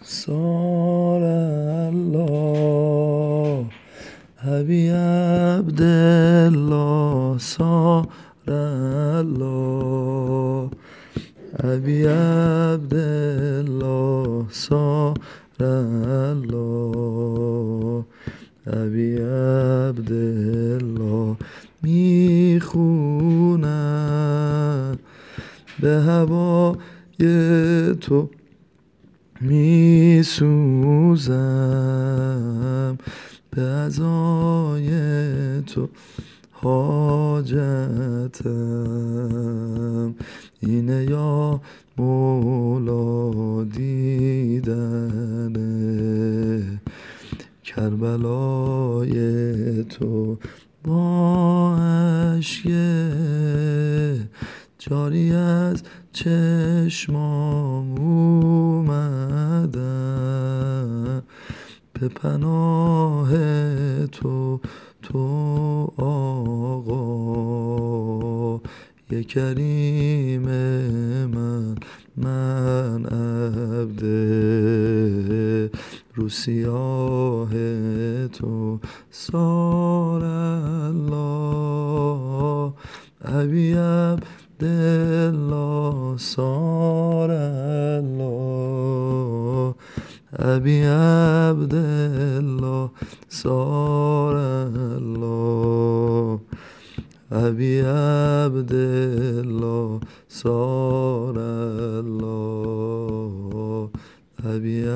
صار الله أبي عبد الله صار الله أبي عبد الله صار الله أبي عبد الله میخونم به هوای تو میسوزم به عزای تو حاجتم اینه یا مولا دیدن کربلای تو با اشک جاری از چشمام اومدم به پناه تو آقا یه کریم من عبد رو سیاه تو صار الله ابی عبدالله صار الله ابی عبدالله صار الله ابی عبدالله صار الله ابی